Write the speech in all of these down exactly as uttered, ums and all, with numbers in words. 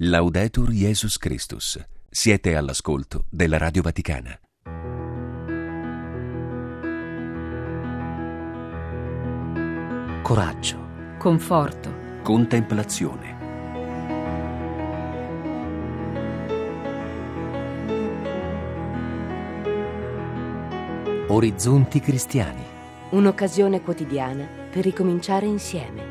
Laudetur Jesus Christus. Siete all'ascolto della Radio Vaticana. Coraggio, conforto, Contemplazione. orizzonti cristiani. Un'occasione quotidiana per ricominciare insieme.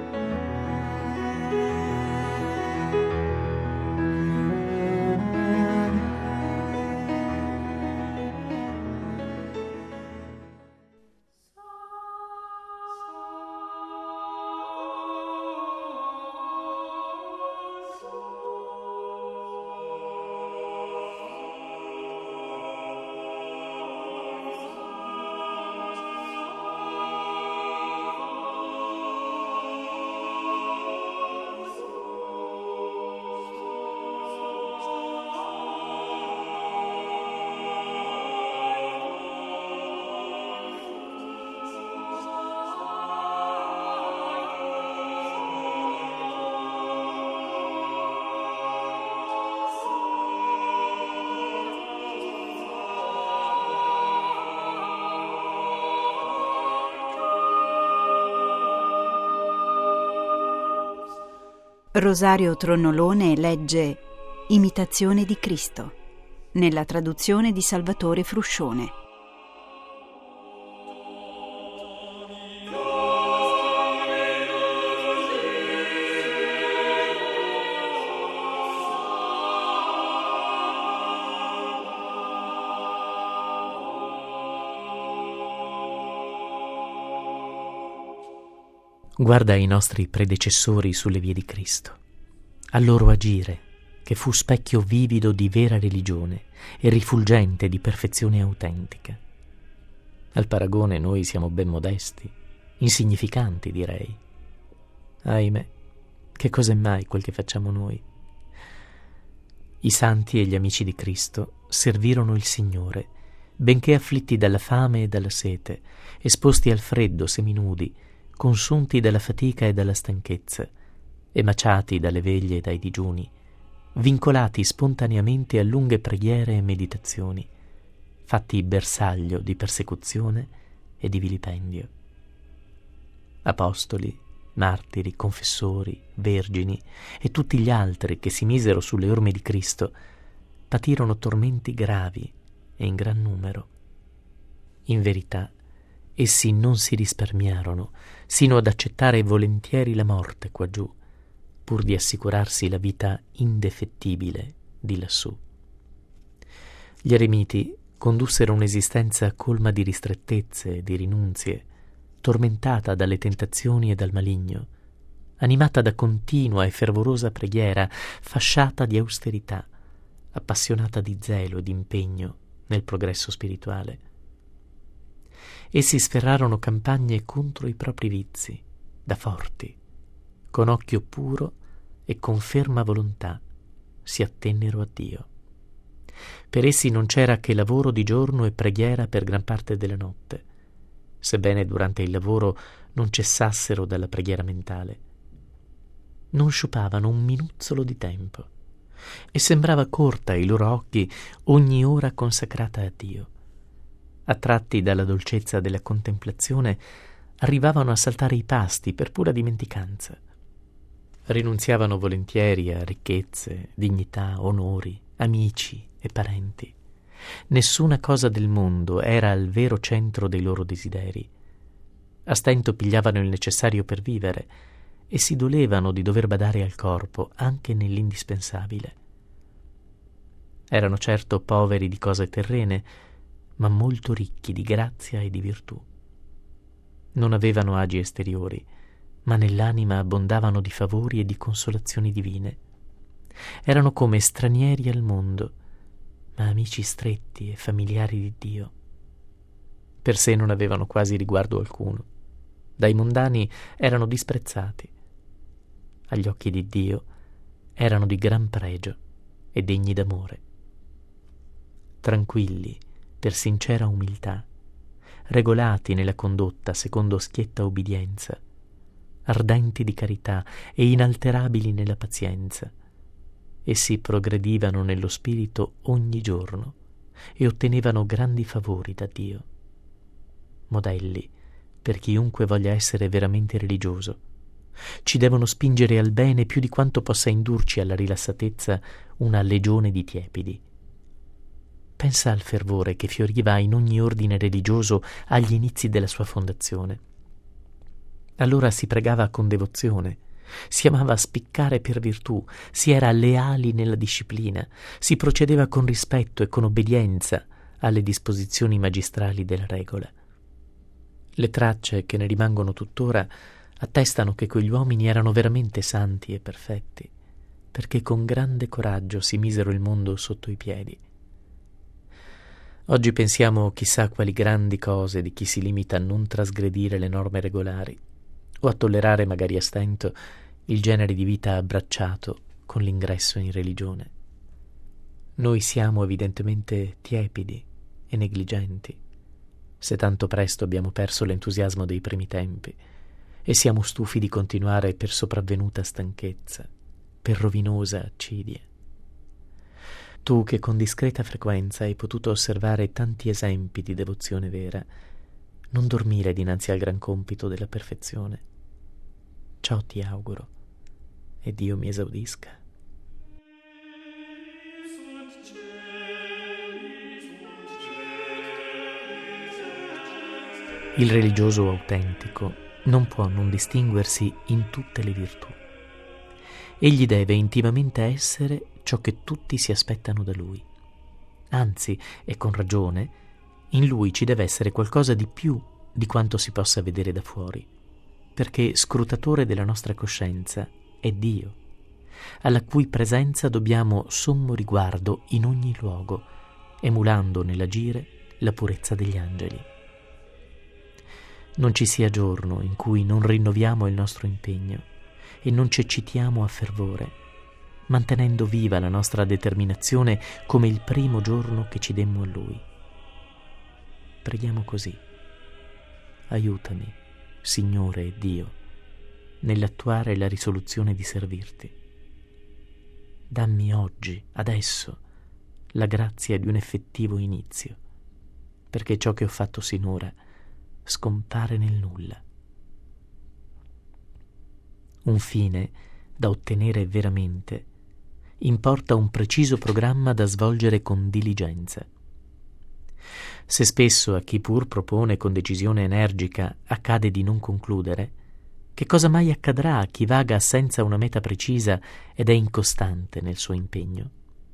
Rosario Tronnolone legge Imitazione di Cristo, nella traduzione di Salvatore Fruscione. Guarda i nostri predecessori sulle vie di Cristo, al loro agire, che fu specchio vivido di vera religione e rifulgente di perfezione autentica. Al paragone noi siamo ben modesti, insignificanti direi. Ahimè, che cos'è mai quel che facciamo noi? I santi e gli amici di Cristo servirono il Signore, benché afflitti dalla fame e dalla sete, esposti al freddo, seminudi, consunti dalla fatica e dalla stanchezza, emaciati dalle veglie e dai digiuni, vincolati spontaneamente a lunghe preghiere e meditazioni, fatti bersaglio di persecuzione e di vilipendio. Apostoli, martiri, confessori, vergini e tutti gli altri che si misero sulle orme di Cristo patirono tormenti gravi e in gran numero. In verità, essi non si risparmiarono sino ad accettare volentieri la morte quaggiù, pur di assicurarsi la vita indefettibile di lassù. Gli eremiti condussero un'esistenza colma di ristrettezze e di rinunzie, tormentata dalle tentazioni e dal maligno, animata da continua e fervorosa preghiera, fasciata di austerità, appassionata di zelo e di impegno nel progresso spirituale. Essi sferrarono campagne contro i propri vizi, da forti, con occhio puro e con ferma volontà si attennero a Dio. Per essi non c'era che lavoro di giorno e preghiera per gran parte della notte, sebbene durante il lavoro non cessassero dalla preghiera mentale. Non sciupavano un minuzzolo di tempo e sembrava corta ai loro occhi ogni ora consacrata a Dio. Attratti dalla dolcezza della contemplazione, arrivavano a saltare i pasti per pura dimenticanza. Rinunziavano volentieri a ricchezze, dignità, onori, amici e parenti. Nessuna cosa del mondo era al vero centro dei loro desideri. A stento pigliavano il necessario per vivere e si dolevano di dover badare al corpo anche nell'indispensabile. Erano certo poveri di cose terrene, ma molto ricchi di grazia e di virtù. Non avevano agi esteriori, ma nell'anima abbondavano di favori e di consolazioni divine. Erano come stranieri al mondo, ma amici stretti e familiari di Dio. Per sé non avevano quasi riguardo alcuno. Dai mondani erano disprezzati. Agli occhi di Dio erano di gran pregio e degni d'amore. Tranquilli, per sincera umiltà, regolati nella condotta secondo schietta ubbidienza, ardenti di carità e inalterabili nella pazienza, Essi progredivano nello spirito ogni giorno e ottenevano grandi favori da Dio. Modelli per chiunque voglia essere veramente religioso. Ci devono spingere al bene più di quanto possa indurci alla rilassatezza una legione di tiepidi. Pensa al fervore che fioriva in ogni ordine religioso agli inizi della sua fondazione. Allora si pregava con devozione, si amava spiccare per virtù, si era leali nella disciplina, si procedeva con rispetto e con obbedienza alle disposizioni magistrali della regola. Le tracce che ne rimangono tuttora attestano che quegli uomini erano veramente santi e perfetti, perché con grande coraggio si misero il mondo sotto i piedi. Oggi pensiamo chissà quali grandi cose di chi si limita a non trasgredire le norme regolari o a tollerare, magari a stento, il genere di vita abbracciato con l'ingresso in religione. Noi siamo evidentemente tiepidi e negligenti, se tanto presto abbiamo perso l'entusiasmo dei primi tempi e siamo stufi di continuare per sopravvenuta stanchezza, per rovinosa accidia. Tu che con discreta frequenza hai potuto osservare tanti esempi di devozione vera, non dormire dinanzi al gran compito della perfezione. Ciò ti auguro, e Dio mi esaudisca. Il religioso autentico non può non distinguersi in tutte le virtù. Egli deve intimamente essere ciò che tutti si aspettano da lui. Anzi, e con ragione, in lui ci deve essere qualcosa di più di quanto si possa vedere da fuori, perché scrutatore della nostra coscienza è Dio, alla cui presenza dobbiamo sommo riguardo in ogni luogo, emulando nell'agire la purezza degli angeli. Non ci sia giorno in cui non rinnoviamo il nostro impegno e non ci eccitiamo a fervore, mantenendo viva la nostra determinazione come il primo giorno che ci demmo a Lui. Preghiamo così: aiutami, Signore e Dio, nell'attuare la risoluzione di servirti. Dammi oggi, adesso, la grazia di un effettivo inizio, perché ciò che ho fatto sinora scompare nel nulla. Un fine da ottenere veramente importa un preciso programma da svolgere con diligenza. Se spesso a chi pur propone con decisione energica accade di non concludere, che cosa mai accadrà a chi vaga senza una meta precisa ed è incostante nel suo impegno?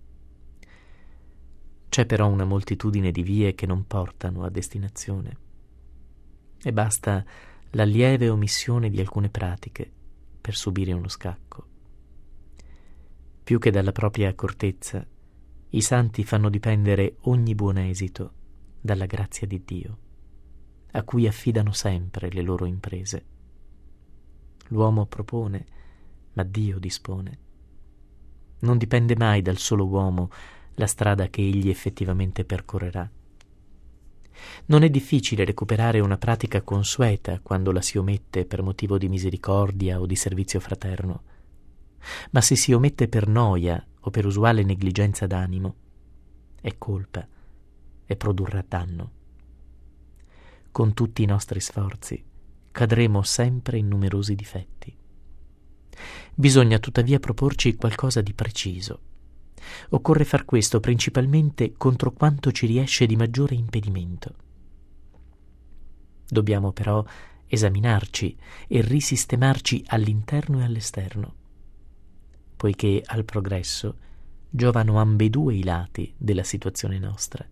C'è però una moltitudine di vie che non portano a destinazione, e basta la lieve omissione di alcune pratiche per subire uno scacco. Più che dalla propria accortezza, i santi fanno dipendere ogni buon esito dalla grazia di Dio, a cui affidano sempre le loro imprese. L'uomo propone, ma Dio dispone. Non dipende mai dal solo uomo la strada che egli effettivamente percorrerà. Non è difficile recuperare una pratica consueta quando la si omette per motivo di misericordia o di servizio fraterno, ma se si omette per noia o per usuale negligenza d'animo, è colpa e produrrà danno. Con tutti i nostri sforzi cadremo sempre in numerosi difetti. Bisogna tuttavia proporci qualcosa di preciso. Occorre far questo principalmente contro quanto ci riesce di maggiore impedimento. Dobbiamo però esaminarci e risistemarci all'interno e all'esterno, poiché al progresso giovano ambedue i lati della situazione nostra.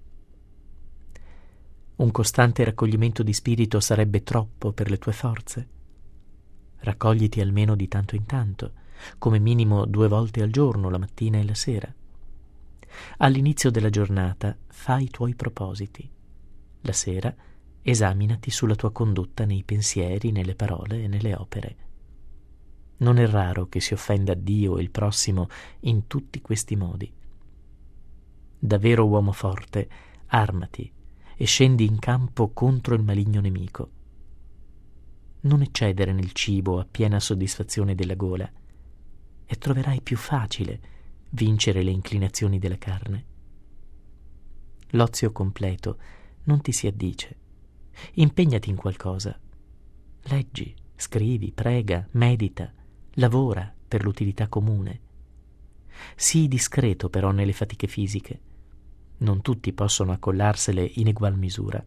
Un costante raccoglimento di spirito sarebbe troppo per le tue forze? Raccogliti almeno di tanto in tanto, come minimo due volte al giorno, la mattina e la sera. All'inizio della giornata fai i tuoi propositi. La sera esaminati sulla tua condotta nei pensieri, nelle parole e nelle opere. Non è raro che si offenda Dio e il prossimo in tutti questi modi. Da vero uomo forte, armati e scendi in campo contro il maligno nemico. Non eccedere nel cibo a piena soddisfazione della gola, e troverai più facile vincere le inclinazioni della carne. L'ozio completo non ti si addice. Impegnati in qualcosa. Leggi, scrivi, prega, medita, lavora per l'utilità comune. Sii discreto però nelle fatiche fisiche. Non tutti possono accollarsele in egual misura.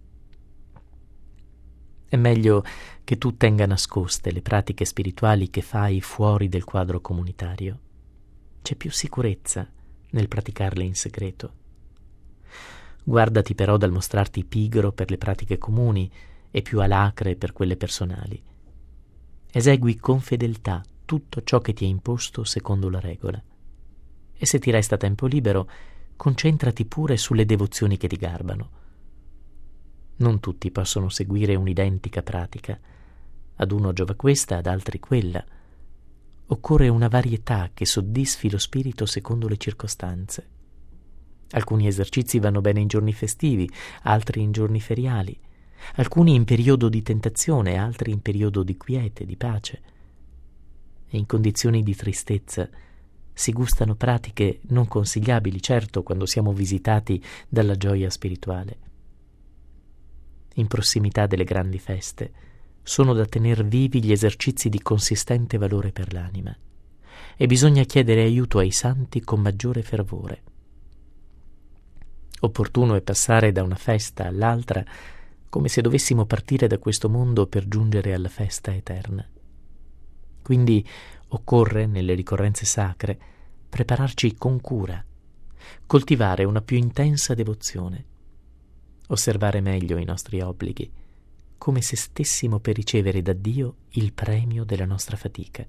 È meglio che tu tenga nascoste le pratiche spirituali che fai fuori del quadro comunitario. C'è più sicurezza nel praticarle in segreto. Guardati però dal mostrarti pigro per le pratiche comuni e più alacre per quelle personali. Esegui con fedeltà tutto ciò che ti è imposto secondo la regola. E se ti resta tempo libero, concentrati pure sulle devozioni che ti garbano. Non tutti possono seguire un'identica pratica. Ad uno giova questa, ad altri quella. Occorre una varietà che soddisfi lo spirito secondo le circostanze. Alcuni esercizi vanno bene in giorni festivi, altri in giorni feriali, alcuni in periodo di tentazione, altri in periodo di quiete, di pace. E in condizioni di tristezza si gustano pratiche non consigliabili, certo, quando siamo visitati dalla gioia spirituale. In prossimità delle grandi feste sono da tener vivi gli esercizi di consistente valore per l'anima e bisogna chiedere aiuto ai santi con maggiore fervore. Opportuno è passare da una festa all'altra come se dovessimo partire da questo mondo per giungere alla festa eterna. Quindi occorre, nelle ricorrenze sacre, prepararci con cura, coltivare una più intensa devozione, osservare meglio i nostri obblighi, come se stessimo per ricevere da Dio il premio della nostra fatica.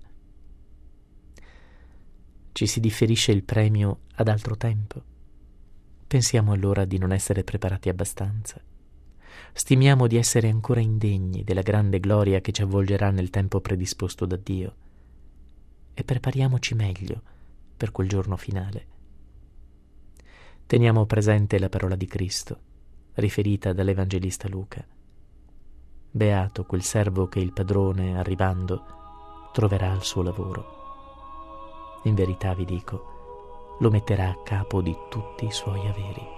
Ci si differisce il premio ad altro tempo. Pensiamo allora di non essere preparati abbastanza. Stimiamo di essere ancora indegni della grande gloria che ci avvolgerà nel tempo predisposto da Dio. E prepariamoci meglio per quel giorno finale. Teniamo presente la parola di Cristo, riferita dall'Evangelista Luca. Beato quel servo che il padrone, arrivando, troverà il suo lavoro. In verità vi dico, lo metterà a capo di tutti i suoi averi.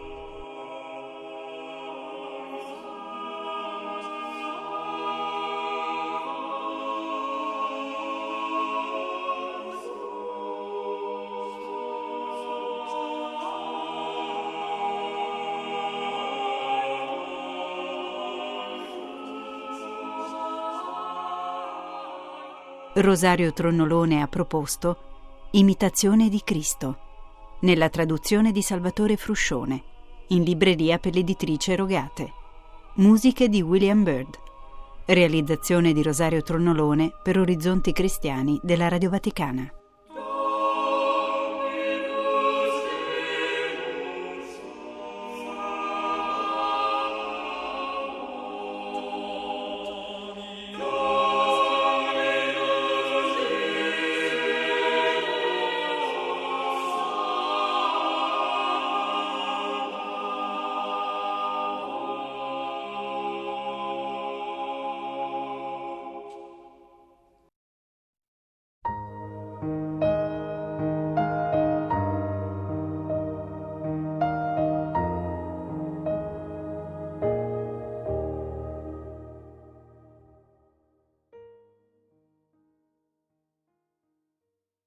Rosario Tronnolone ha proposto Imitazione di Cristo, nella traduzione di Salvatore Fruscione, in libreria per l'editrice Rogate. Musiche di William Byrd. Realizzazione di Rosario Tronnolone per Orizzonti Cristiani della Radio Vaticana.